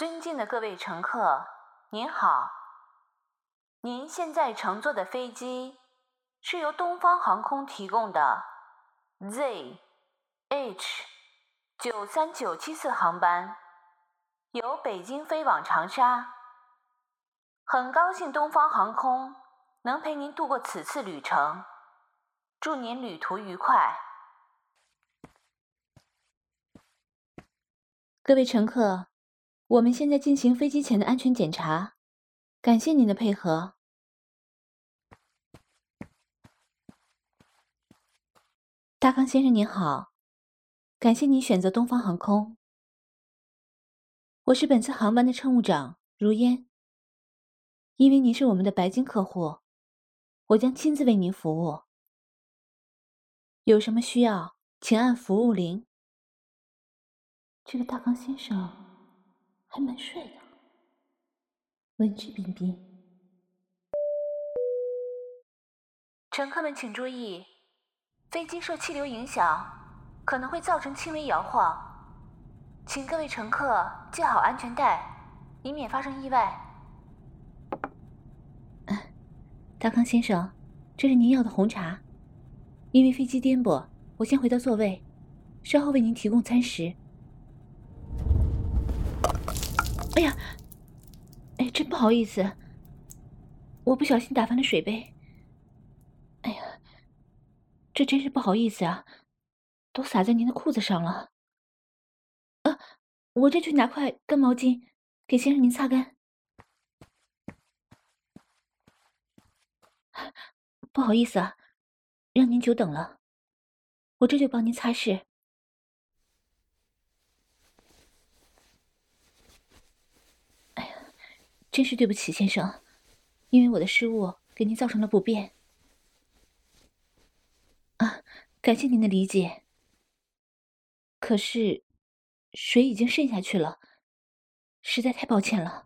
尊敬的各位乘客，您好。您现在乘坐的飞机是由东方航空提供的 ZH93974航班，由北京飞往长沙。很高兴东方航空能陪您度过此次旅程，祝您旅途愉快。 各位乘客，我们现在进行飞机前的安全检查，感谢您的配合。大康先生您好，感谢您选择东方航空。我是本次航班的乘务长如烟。因为您是我们的白金客户，我将亲自为您服务。有什么需要，请按服务铃。这个大康先生还蛮帅的，文质彬彬。 乘客们请注意，飞机受气流影响，可能会造成轻微摇晃，请各位乘客系好安全带，以免发生意外。 大康先生，这是您要的红茶。因为飞机颠簸，我先回到座位，稍后为您提供餐食。哎呀，真不好意思，我不小心打翻了水杯。哎呀，这真是不好意思啊，都洒在您的裤子上了。我这去拿块干毛巾，给先生您擦干。不好意思啊，让您久等了，我这就帮您擦拭。哎呀，真是对不起，先生，因为我的失误给您造成了不便。感谢您的理解。可是，水已经渗下去了，实在太抱歉了。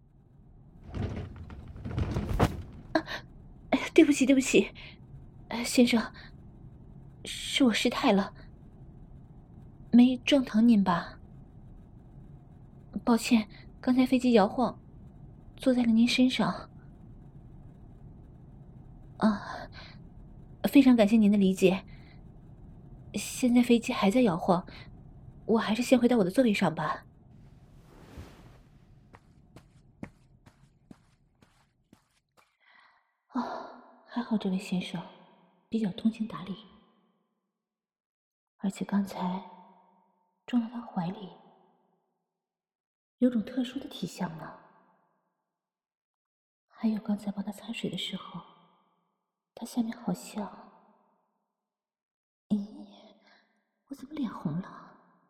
对不起，对不起，先生，是我失态了，没撞疼您吧？抱歉，刚才飞机摇晃，坐在了您身上。非常感谢您的理解。现在飞机还在摇晃，我还是先回到我的座位上吧。还好这位先生比较通情达理，而且刚才撞到他怀里，有种特殊的体香呢。还有刚才帮他擦水的时候，他下面好像……咦，我怎么脸红了？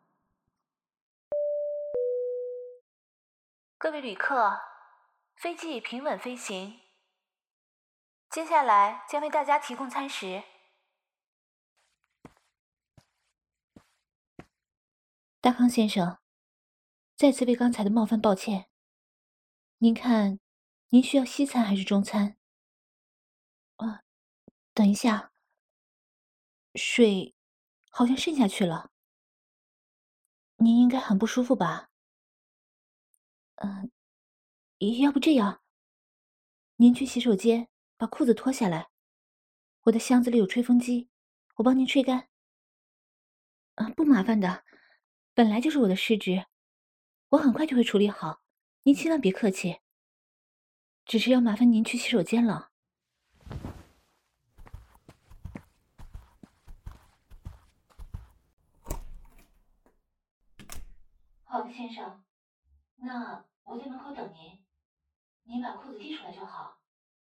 各位旅客，飞机已平稳飞行，接下来将为大家提供餐食。 大康先生，再次为刚才的冒犯抱歉。您看，您需要西餐还是中餐？等一下，水好像渗下去了。您应该很不舒服吧？要不这样，您去洗手间把裤子脱下来，我的箱子里有吹风机，我帮您吹干。不麻烦的，本来就是我的失职，我很快就会处理好，您千万别客气。只是要麻烦您去洗手间了。好的，先生，那我在门口等您，您把裤子递出来就好。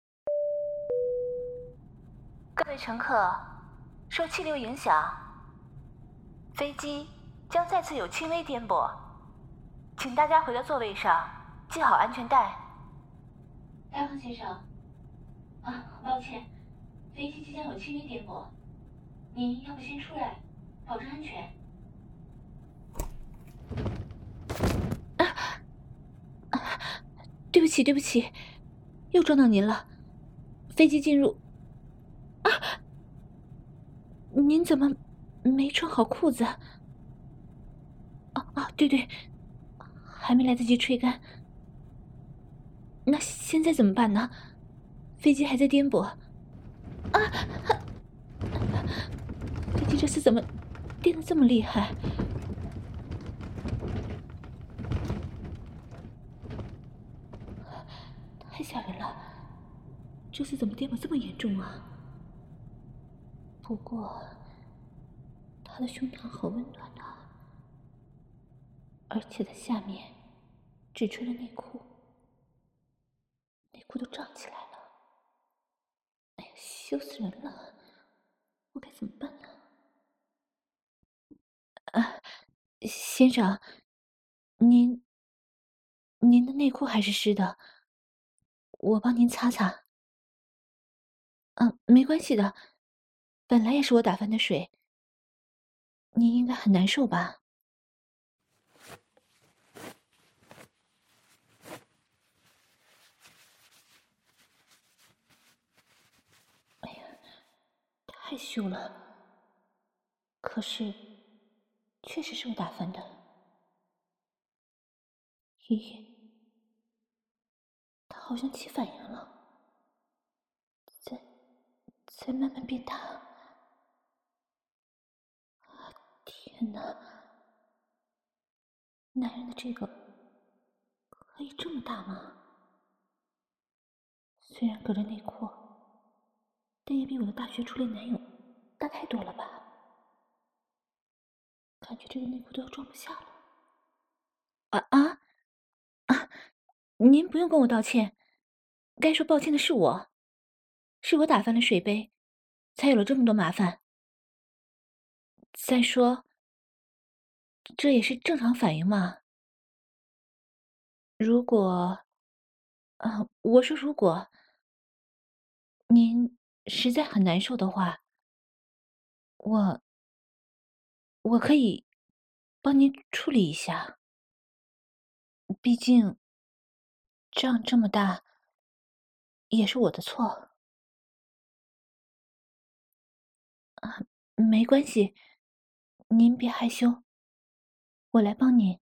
各位乘客，受气流影响，飞机将再次有轻微颠簸，请大家回到座位上，系好安全带。 大康先生，抱歉，飞机即将有轻微颠簸，您要不先出来，保证安全。对不起，对不起，又撞到您了。飞机进入……您怎么没穿好裤子？对，还没来得及吹干， 那现在怎么办呢？飞机还在颠簸。飞机这次怎么颠得这么厉害？太吓人了！这次怎么颠簸这么严重啊？不过，他的胸膛好温暖啊，而且在下面只穿了内裤，内裤都胀起来了。哎呀，羞死人了！我该怎么办呢？先生，您的内裤还是湿的，我帮您擦擦。没关系的，本来也是我打翻的水，您应该很难受吧？太羞了，可是确实是我打翻的。咦，它好像起反应了，在慢慢变大。天哪，男人的这个可以这么大吗？虽然隔着内裤，但也比我的大学初恋男友大太多了吧？感觉这个内裤都要装不下了。啊啊啊！您不用跟我道歉，该说抱歉的是我，是我打翻了水杯，才有了这么多麻烦。再说，这也是正常反应嘛。如果，我说如果您实在很难受的话，我我可以帮您处理一下。毕竟仗这么大，也是我的错。没关系，您别害羞，我来帮您。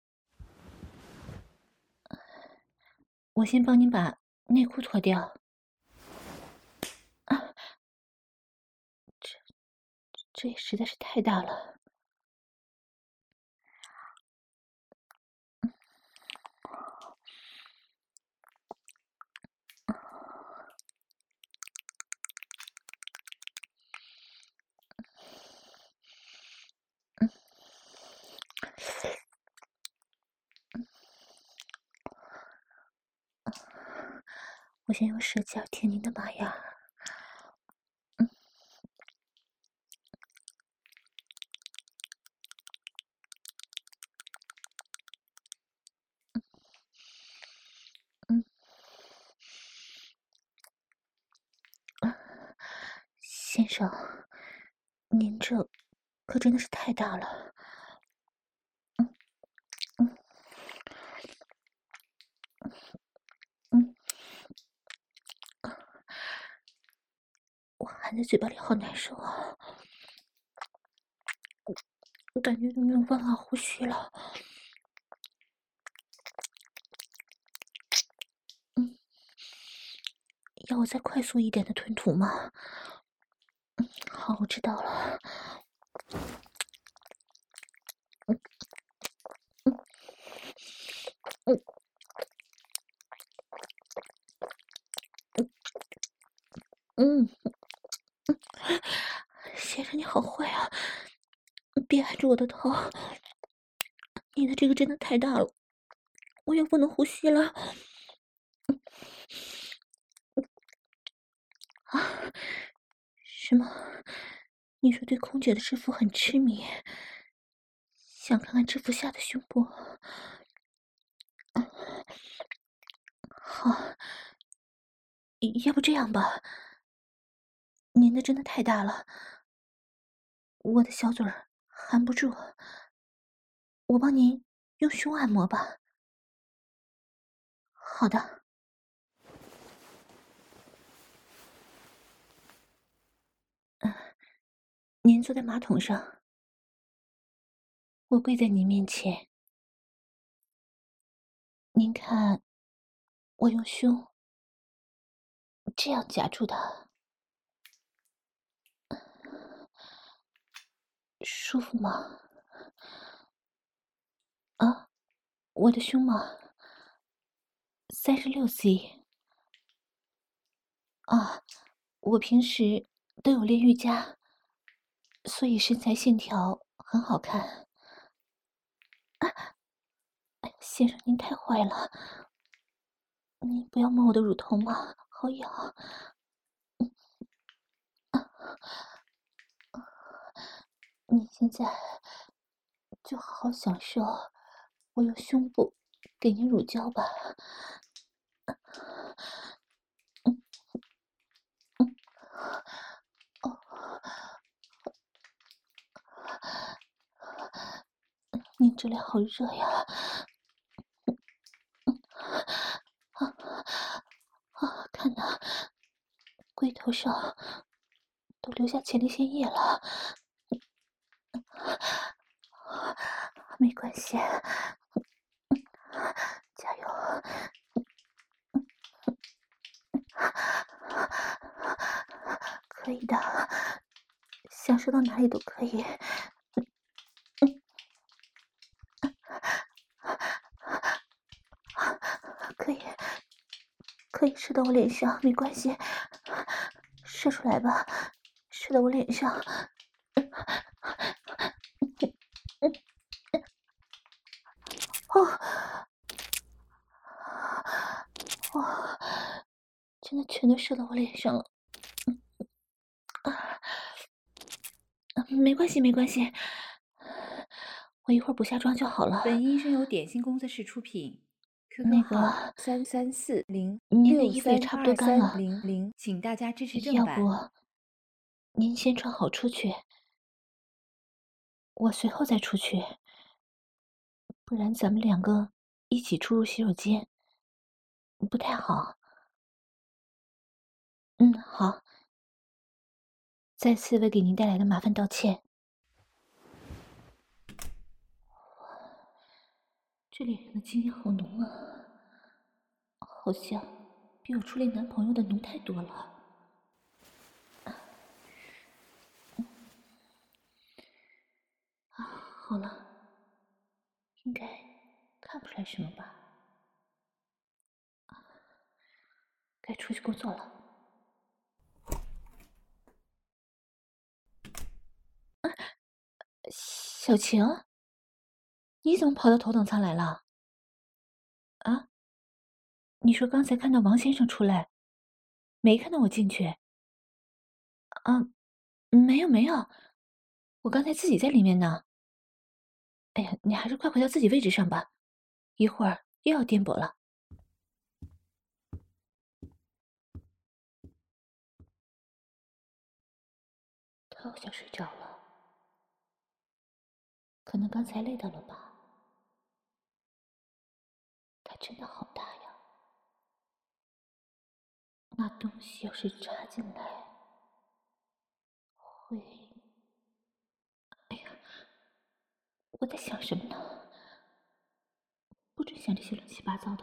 我先帮您把内裤脱掉。啊，这也实在是太大了。我先用舌尖舔您的马牙。嗯，先生，您这可真的是太大了。嗯嗯，我含在嘴巴里好难受啊，我感觉都没有办法呼吸了。要我再快速一点的吞吐吗？好，我知道了。嗯嗯，先生你好坏啊！别按住我的头，你的这个真的太大了，我又不能呼吸了。啊？什么？你说对空姐的制服很痴迷，想看看制服下的胸部？好，要不这样吧，您的真的太大了，我的小嘴儿含不住，我帮您用胸按摩吧。好的。您坐在马桶上，我跪在您面前，您看我用胸这样夹住的，舒服吗？啊，我的胸吗？36C。啊，我平时都有练瑜伽，所以身材线条很好看。哎，先生您太坏了，您不要摸我的乳头嘛，好痒。你现在就好好享受我用胸部给您乳胶吧。您这里好热呀！看呐，龟头上都留下前列腺液了。没关系，加油！可以的，想说到哪里都可以。可以射到我脸上，没关系，射出来吧，射到我脸上。哇，真的全都射到我脸上了。没关系，没关系，我一会儿补下妆就好了。 本音声由点心工作室出品。 那 QQ 个号3340 您的衣服也差不多干了 6323000，请大家支持正版。 要不您先穿好出去，我随后再出去，不然咱们两个一起出入洗手间不太好。好。再次为给您带来的麻烦道歉。这脸上的精液好浓啊，好像比我初恋男朋友的浓太多了。好了，应该看不出来什么吧？该出去工作了。小晴，你怎么跑到头等舱来了？啊？你说刚才看到王先生出来，没看到我进去？啊，没有没有，我刚才自己在里面呢。哎呀，你还是快回到自己位置上吧，一会儿又要颠簸了。他好像睡着了，可能刚才累到了吧。它真的好大呀，那东西要是插进来，会……哎呀，我在想什么呢？不准想这些乱七八糟的。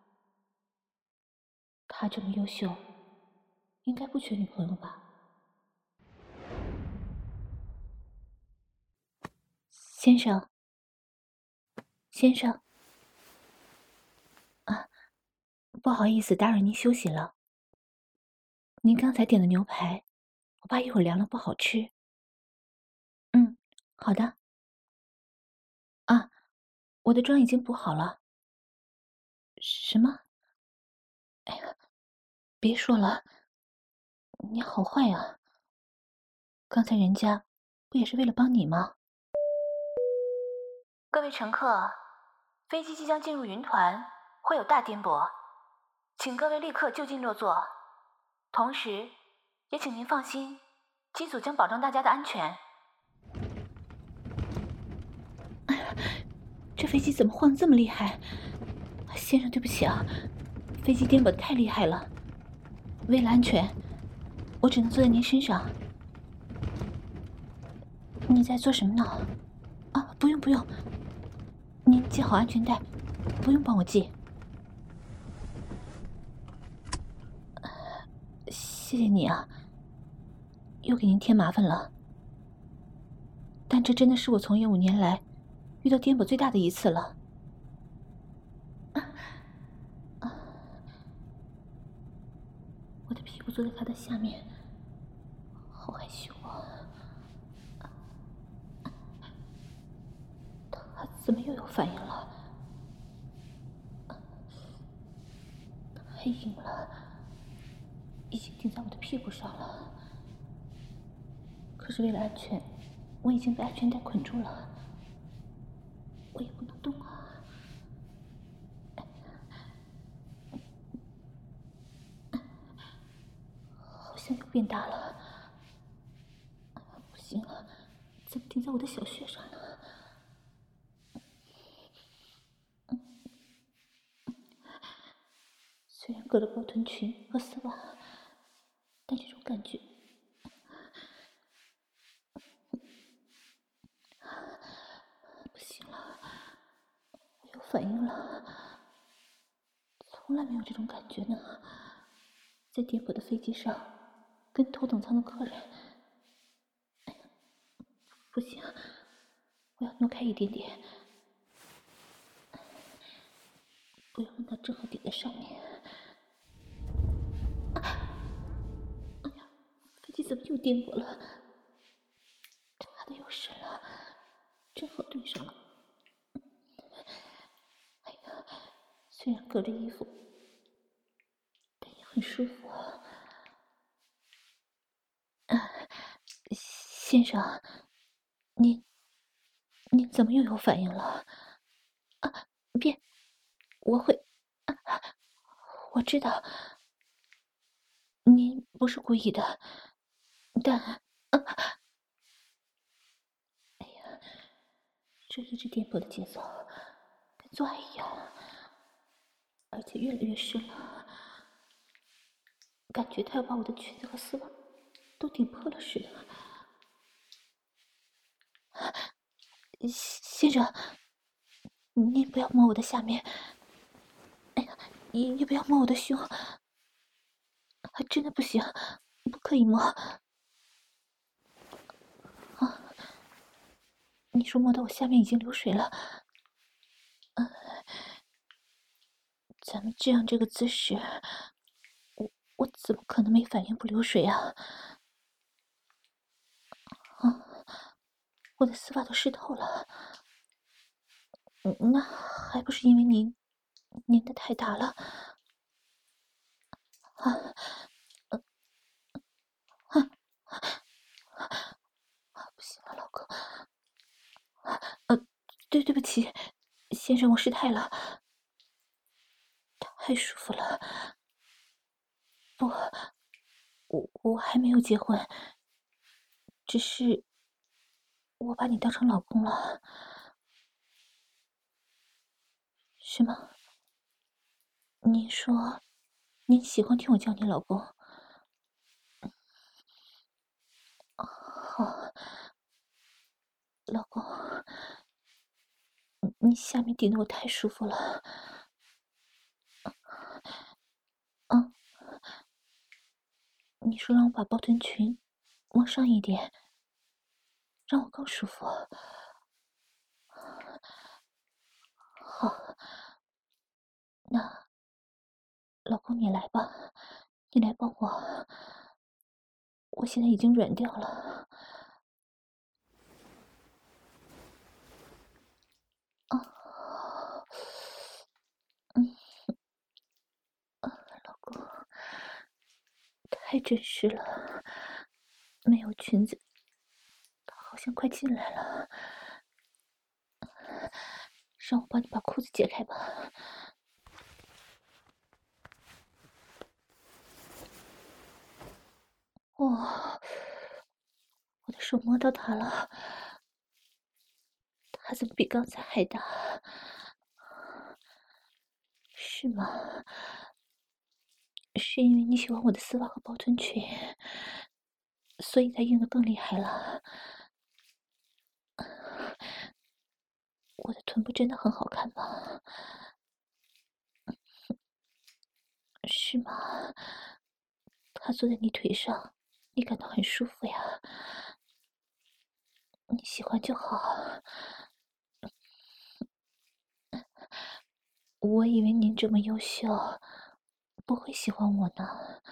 他这么优秀，应该不缺女朋友吧？先生，先生，啊，不好意思打扰您休息了。您刚才点的牛排，我怕一会儿凉了不好吃。好的。啊，我的妆已经补好了。什么？哎呀，别说了，你好坏呀！刚才人家不也是为了帮你吗？ 各位乘客，飞机即将进入云团，会有大颠簸，请各位立刻就近落座。同时，也请您放心，机组将保证大家的安全。 这飞机怎么晃得这么厉害？先生，对不起啊，飞机颠簸得太厉害了。为了安全，我只能坐在您身上。你在做什么呢？啊，不用不用，您系好安全带，不用帮我系。 谢谢你啊，又给您添麻烦了。但这真的是我从业5年来遇到颠簸最大的一次了。我的屁股坐在他的下面，好害羞啊！他怎么又有反应了？太硬了，已经顶在我的屁股上了。可是为了安全，我已经被安全带捆住了，我也不能动啊。好像又变大了，不行了，怎么顶在我的小穴上呢？虽然隔了包臀裙和丝袜，但这种感觉不行了，我有反应了，从来没有这种感觉呢。在颠簸的飞机上，跟头等舱的客人，不行，我要挪开一点点，不要让它正好顶在上面。哎呀，飞机怎么又颠簸了？差的又深了，正好对上了。哎呀，虽然隔着衣服，但也很舒服啊。先生，您怎么又有反应了？啊，别，我会，我知道，您不是故意的，但，哎呀，这一直颠簸的节奏，跟做爱一样，而且越来越深了，感觉他要把我的裙子和丝袜都顶破了似的。先生，您不要摸我的下面，哎呀，你不要摸我的胸，真的不行，不可以摸。啊，你说摸到我下面已经流水了，咱们这样这个姿势，我怎么可能没反应不流水啊？我的丝袜都湿透了，那还不是因为您的太大了。不行了，老公。对不起，先生，我失态了，太舒服了。不，我还没有结婚，只是我把你当成老公了，是吗？您说，您喜欢听我叫你老公？好，老公，你下面顶得我太舒服了。你说让我把包臀裙往上一点，让我更舒服。好，那老公你来吧，你来帮我，我现在已经软掉了。老公，太真实了，没有裙子，好像快进来了。让我帮你把裤子解开吧。哇，我的手摸到它了，它怎么比刚才还大？是吗？是因为你喜欢我的丝袜和包臀裙，所以才硬得更厉害了。我的臀部真的很好看吗？是吗？ 他坐在你腿上，你感到很舒服呀。你喜欢就好。我以为您这么优秀，不会喜欢我呢。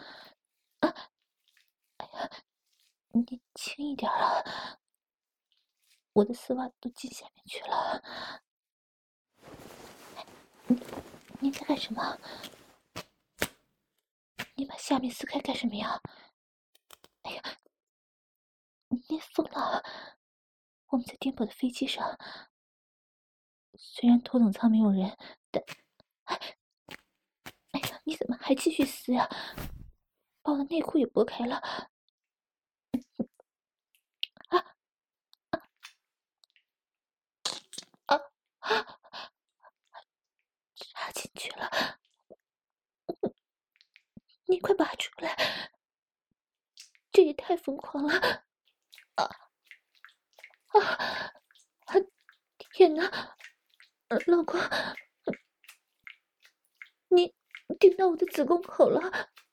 你轻一点啊，我的丝袜都进下面去了。你在干什么？你把下面撕开干什么呀？哎呀，你疯了！我们在颠簸的飞机上，虽然头等舱没有人，但……哎呀，你怎么还继续撕呀？把我的内裤也剥开了！啊啊！插进去了，你快拔出来！这也太疯狂了！啊啊！天哪，老公，你顶到我的子宫口了！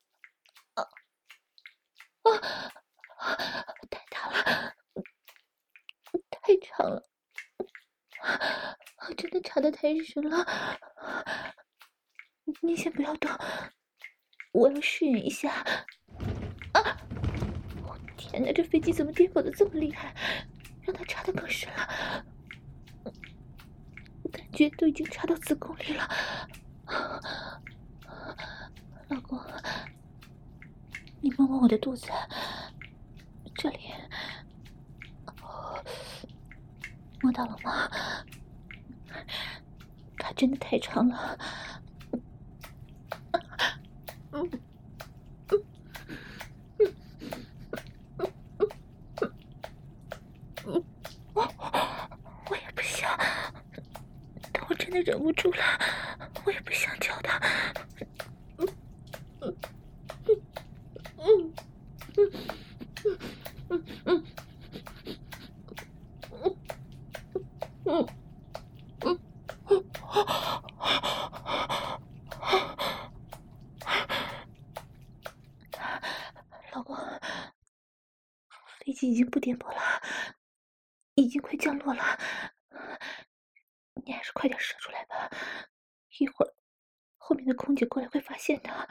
太大了，太长了，真的插得太深了。你先不要动，我要适应一下。啊！天哪，这飞机怎么颠簸的这么厉害，让它插得更深了？感觉都已经插到子宫里了。老公，你摸摸我的肚子，这里，摸到了吗？它真的太长了。我也不想，但我真的忍不住了，我也不想叫他。老公，飞机已经不颠簸了，已经快降落了，你还是快点射出来吧，一会儿后面的空姐过来会发现的。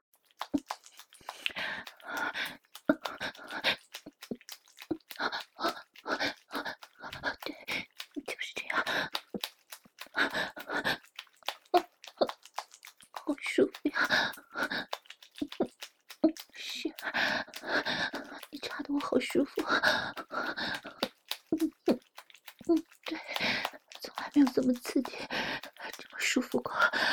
对，就是这样。好舒服呀！是，你插得我好舒服。对，从来没有这么刺激，这么舒服过。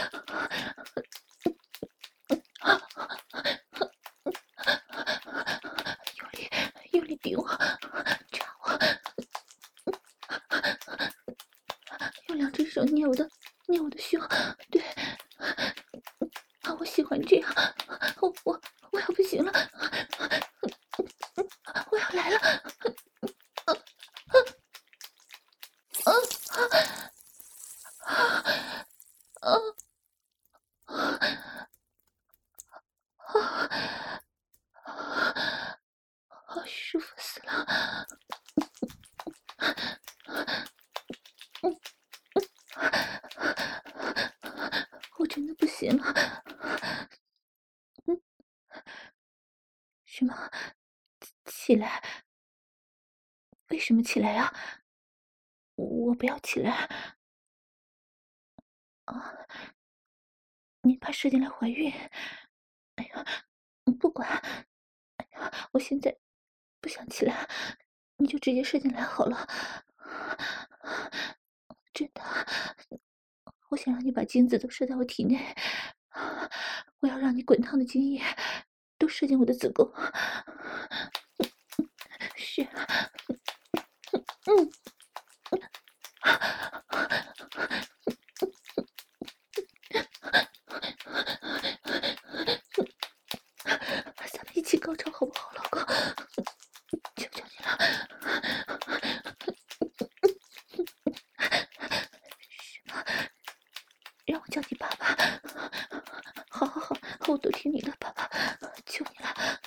用力顶我，插我，用两只手捏我的胸。对，我喜欢这样。我要不行了，我要来了。好舒服死了！我真的不行了。什么？起来？为什么起来呀？我不要起来。啊，你怕射进来怀孕？哎呀，不管。哎呀，我现在不想起来，你就直接射进来好了。真的，我想让你把精子都射在我体内，我要让你滚烫的精液都射进我的子宫。是，咱们一起高潮好不好，老公？求求你了。是吗？让我叫你爸爸。好，我都听你的，爸爸，求你了。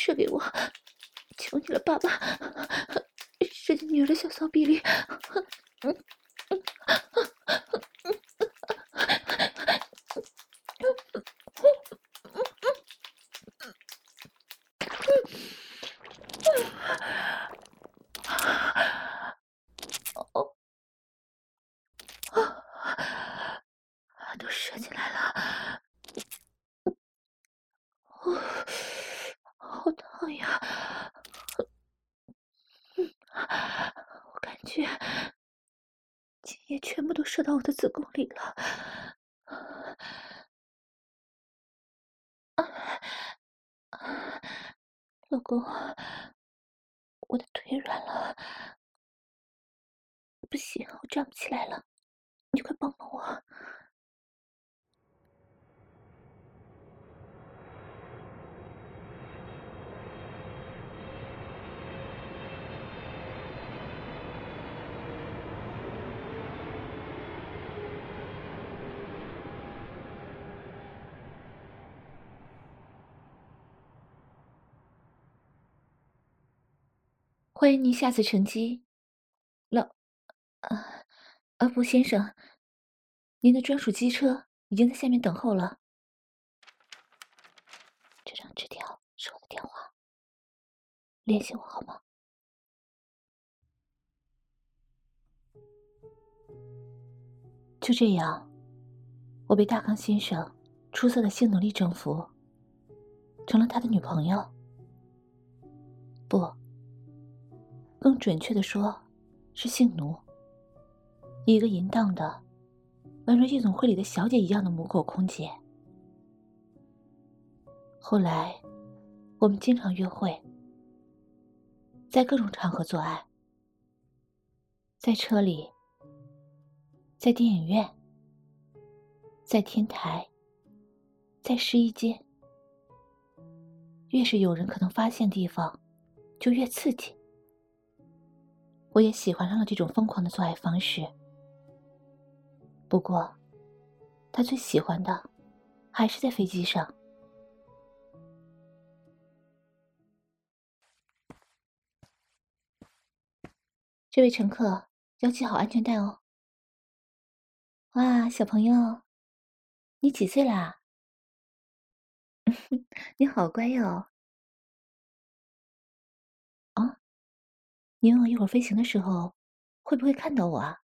射给我，求你了，爸爸，射进女儿的小骚逼里。都射进来了，好烫呀！我感觉精液全部都射到我的子宫里了。老公，我的腿软了，不行，我站不起来了，你快帮帮我。欢迎您下次乘机。不，先生，您的专属机车已经在下面等候了。这张纸条是我的电话，联系我好吗？就这样，我被大康先生出色的性能力征服，成了他的女朋友。不，更准确的说，是性奴。一个淫荡的，宛如夜总会里的小姐一样的母狗空姐。后来，我们经常约会，在各种场合做爱，在车里，在电影院，在天台，在试衣间。越是有人可能发现的地方，就越刺激。我也喜欢上了这种疯狂的做爱方式。不过，他最喜欢的还是在飞机上。这位乘客要系好安全带哦。哇，小朋友，你几岁啦？你好乖哟。啊，你问我一会儿飞行的时候会不会看到我啊？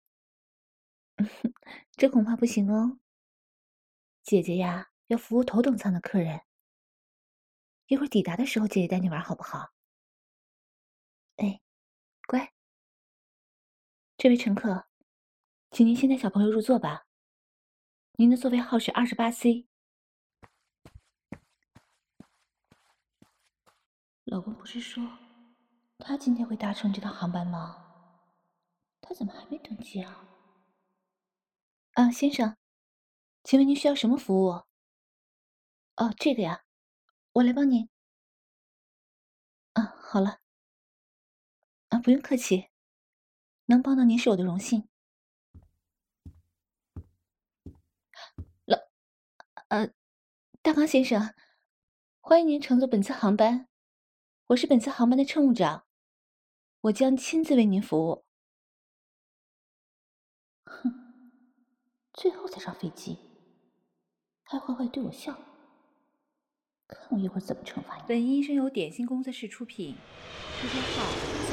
这恐怕不行哦。姐姐呀，要服务头等舱的客人。一会儿抵达的时候，姐姐带你玩好不好？哎，乖。这位乘客，请您先带小朋友入座吧。您的座位号是28C。老公不是说他今天会搭乘这趟航班吗？他怎么还没登机啊？先生，请问您需要什么服务？哦，这个呀，我来帮您。好了。不用客气，能帮到您是我的荣幸。大康先生，欢迎您乘坐本次航班，我是本次航班的乘务长，我将亲自为您服务。哼，最后才上飞机，还坏坏对我笑，看我一会儿怎么惩罚你。 本音声由点心工作室出品，QQ 号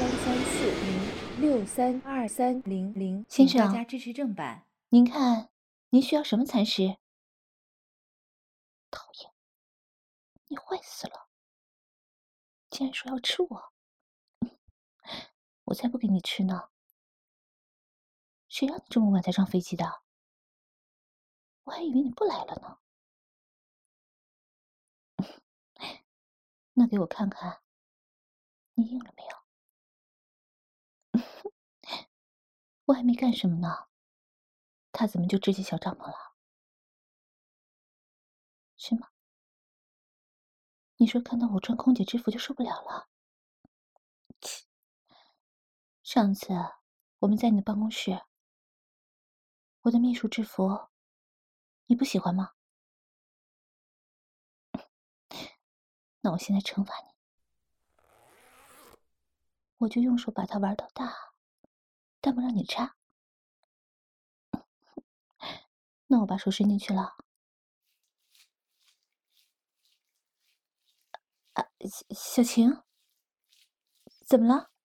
3340632300， 先生， 请大家支持正版。 您看，您需要什么餐食？讨厌，你坏死了！竟然说要吃我，我才不给你吃呢！谁让你这么晚才上飞机的？我还以为你不来了呢。那给我看看，你硬了没有？我还没干什么呢，他怎么就支起小帐篷了？是吗？你说看到我穿空姐制服就受不了了？切！上次我们在你的办公室，我的秘书制服，你不喜欢吗？那我现在惩罚你， 我就用手把它玩到大，但不让你插。那我把手伸进去了。啊，小晴，怎么了？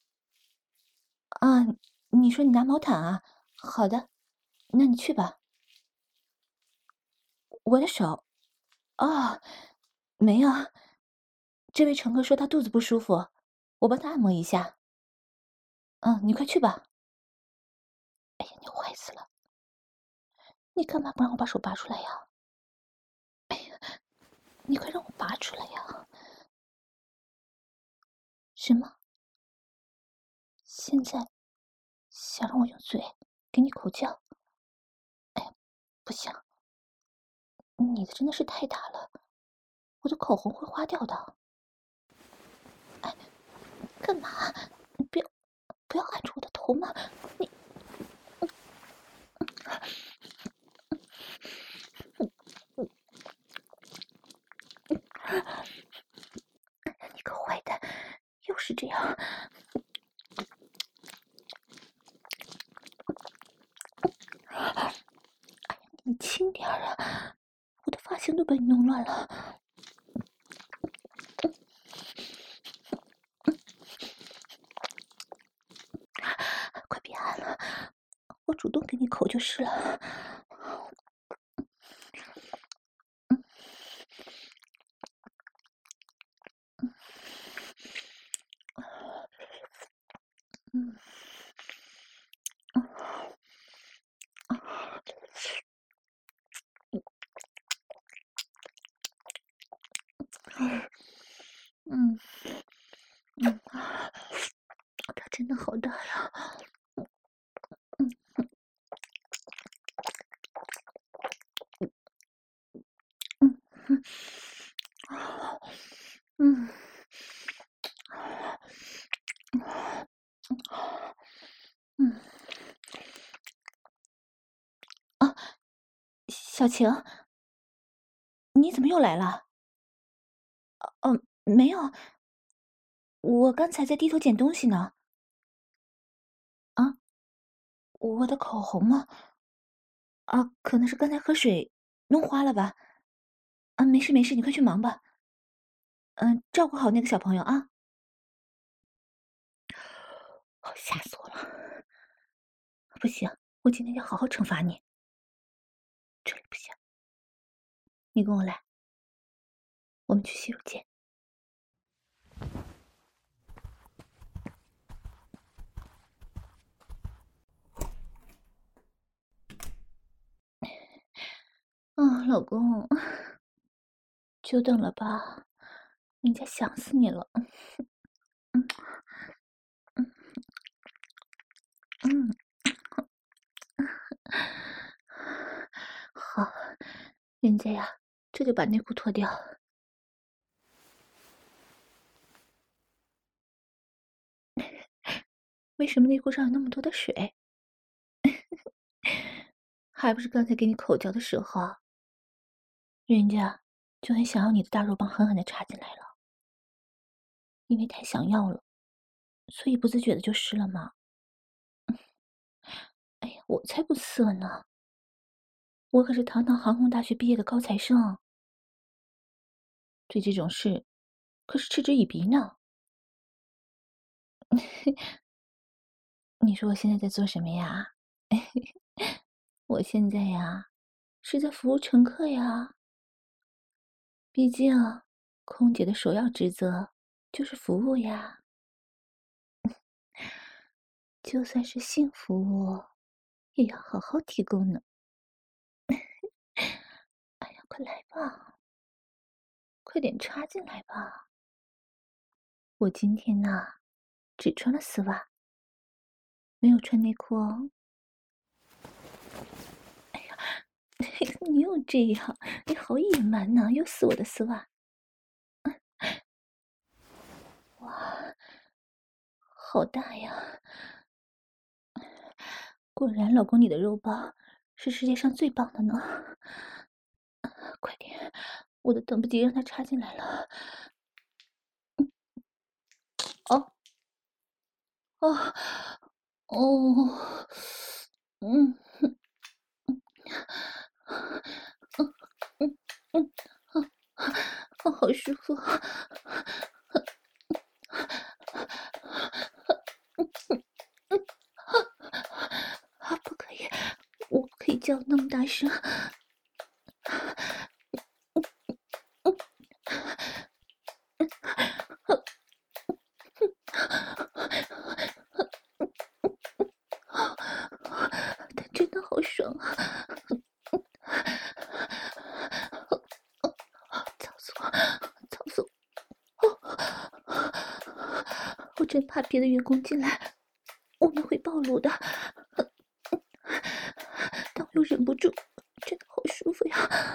啊，你说你拿毛毯啊？好的，那你去吧。我的手，哦，没有。这位乘客说他肚子不舒服，我帮他按摩一下。你快去吧。哎呀，你坏死了！你干嘛不让我把手拔出来呀？哎呀，你快让我拔出来呀！什么？现在想让我用嘴给你口交？哎呀，不行，你的真的是太大了，我的口红会花掉的。哎，干嘛？你不要按住我的头嘛！你，你个坏蛋，又是这样！哎呀，你轻点儿啊！我的发型都被你弄乱了。快别按了，我主动给你口就是了。嗯。嗯嗯，它真的好大呀！嗯嗯嗯嗯啊，小晴，你怎么又来了？没有，我刚才在低头捡东西呢。啊，我的口红吗？啊，可能是刚才喝水弄花了吧。啊，没事没事，你快去忙吧。照顾好那个小朋友啊。吓死我了！不行，我今天要好好惩罚你。这里不行，你跟我来，我们去洗手间。老公，久等了吧？人家想死你了。嗯嗯嗯，好，人家呀，这就把内裤脱掉。为什么内裤上有那么多的水？还不是刚才给你口交的时候啊，人家就很想要你的大肉棒狠狠地插进来了，因为太想要了，所以不自觉的就湿了嘛。哎呀，我才不色呢，我可是堂堂航空大学毕业的高材生，对这种事可是嗤之以鼻呢。你说我现在在做什么呀？我现在呀，是在服务乘客呀。毕竟，空姐的首要职责就是服务呀。就算是性服务，也要好好提供呢。哎呀，快来吧，快点插进来吧。我今天呐，只穿了丝袜，没有穿内裤哦。你又这样，你好野蛮呐，又撕我的丝袜。哇，好大呀！果然，老公你的肉棒是世界上最棒的呢。快点，我都等不及让它插进来了。哦， 啊，哦，嗯嗯嗯嗯，好舒服。不可以，我不可以叫那么大声。他真的好爽啊！操死我！操死我！我真怕别的员工进来，我们会暴露的。但我又忍不住，真的好舒服呀！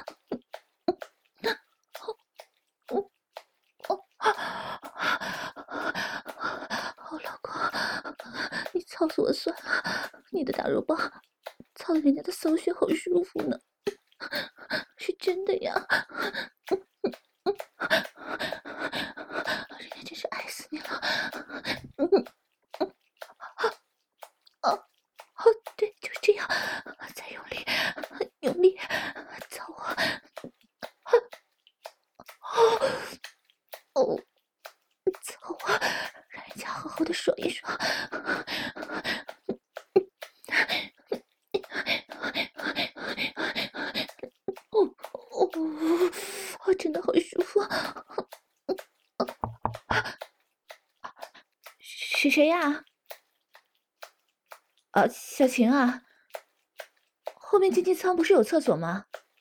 好老公，你操死我算了！你的大肉棒操得人家的骚穴好舒服呢，是真的呀！人家真是爱死你了！对，就是这样，再用力，用力，操我！哦，操我！让人家好好的爽一爽。真的好舒服。是谁呀？小晴啊，后面经济舱不是有厕所吗？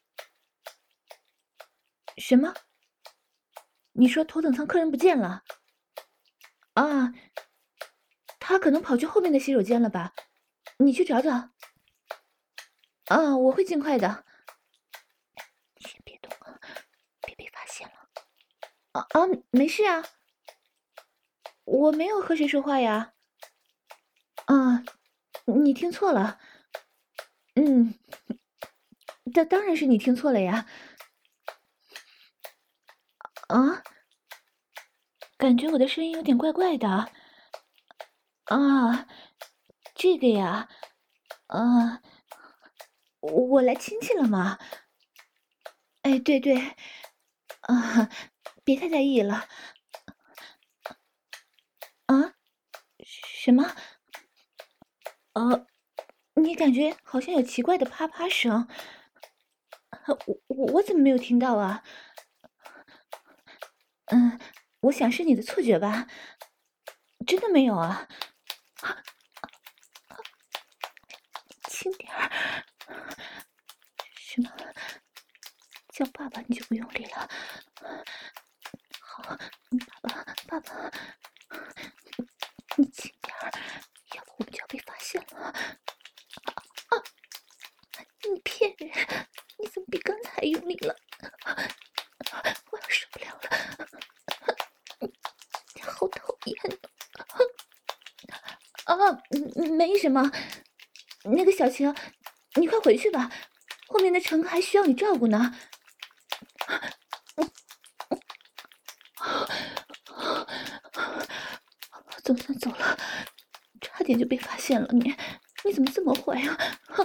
什么？你说头等舱客人不见了？啊，他可能跑去后面的洗手间了吧？你去找找。啊，我会尽快的。你先别动啊，别被发现了。没事啊，我没有和谁说话呀。啊，你听错了。嗯，当然是你听错了呀。啊，感觉我的声音有点怪怪的。啊，这个呀，啊，我来亲戚了嘛。哎，对对，啊，别太在意了。啊，什么？你感觉好像有奇怪的啪啪声，我怎么没有听到啊？嗯，我想是你的错觉吧，真的没有啊。轻点儿。什么？叫爸爸你就不用力了。好，爸爸，你轻点儿，要不我们就要被发现了。你骗人！你怎么比刚才还用力了？我要受不了了！你好讨厌啊！没什么。那个小晴，你快回去吧，后面的乘客还需要你照顾呢。总算走了，差点就被发现了。你怎么这么坏啊？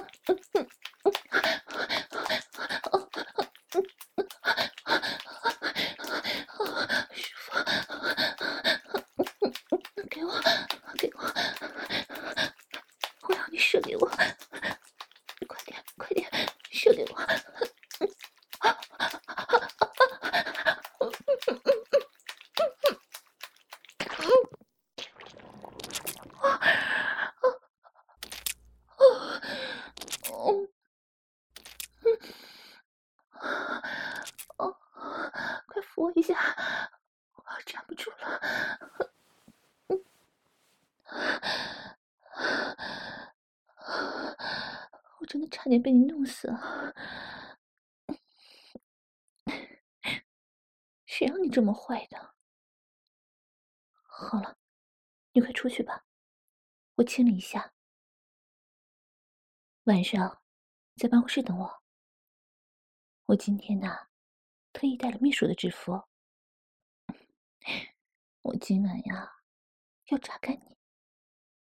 师傅，给我，我要你射给我，快点，射给我。哦，哦，快扶我一下，我要站不住了。我真的差点被你弄死了。谁让你这么坏的？好了，你快出去吧，我亲了一下。晚上在办公室等我。我今天呢，特意带了秘书的制服。我今晚呀，要榨干你。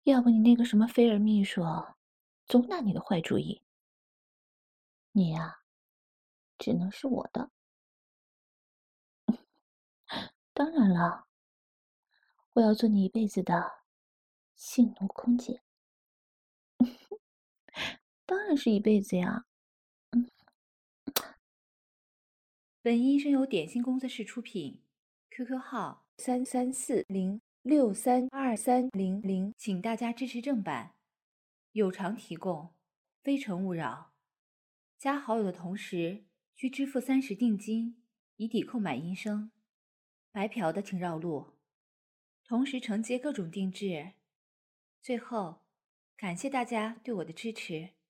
要不你那个什么菲尔秘书总拿你的坏主意，你呀，只能是我的。当然了，我要做你一辈子的性奴空姐。当然是一辈子呀。 本音声由点心工作室出品，QQ 号3340632300，请大家支持正版，有偿提供，非诚勿扰。加好友的同时需支付30定金，以抵购买音声。白嫖的请绕路，同时承接各种定制。最后，感谢大家对我的支持。